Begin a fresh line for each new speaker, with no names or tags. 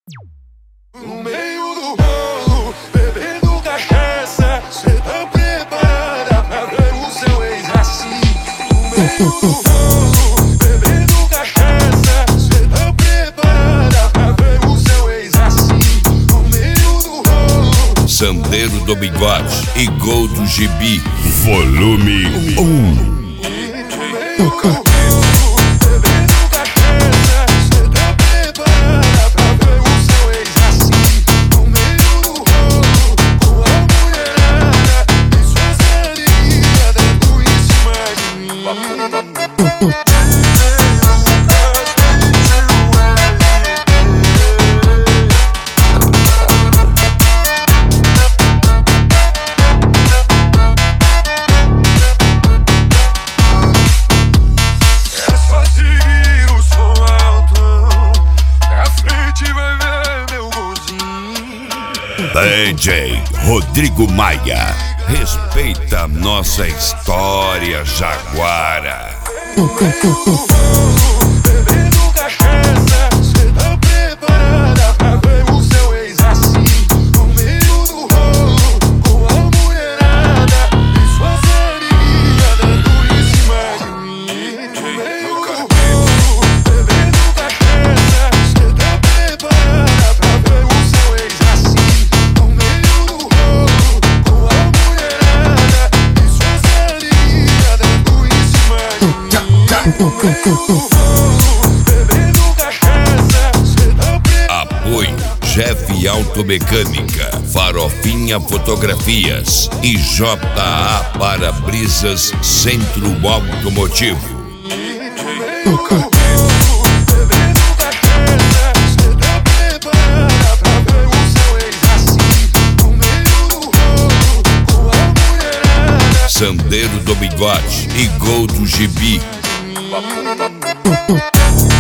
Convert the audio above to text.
No meio do rolo, bebendo cachaça, cê tá preparada pra ver o seu ex assim? No meio do rolo, bebendo cachaça, cê tá preparada pra ver o seu ex assim? No meio do rolo,
Sandeiro do Bigode e Gol do Gibi, volume 1. DJ Rodrigo Maia, respeita nossa história jaguara.
bebendo cachaça, cê tá preparada pra ver o seu ex assim? No meio do rolo, com a mulherada e suas amigas dando em cima de mim. No meio do rolo, bebendo cachaça, cê tá preparada pra ver o seu ex assim? No meio do rolo, com a mulherada e suas amigas dando em cima de mim.
Apoio Jeff Automecânica, Farofinha Fotografias e JA Para-Brisas Centro Automotivo. Sandeiro do Bigode e Gol do Gibi.